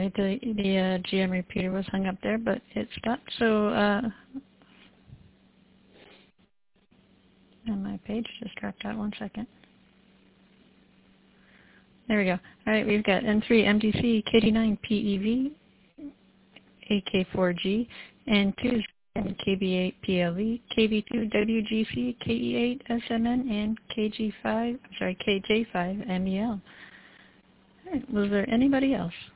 Sorry, the GM repeater was hung up there, but it stopped. So, and my page just dropped out. 1 second. There we go. All right, we've got N3 MDC, KD9 PEV, AK4G, N2 KB8 PLE, KB2 WGC, KE8 SMN, and KJ5 MEL. All right, was there anybody else?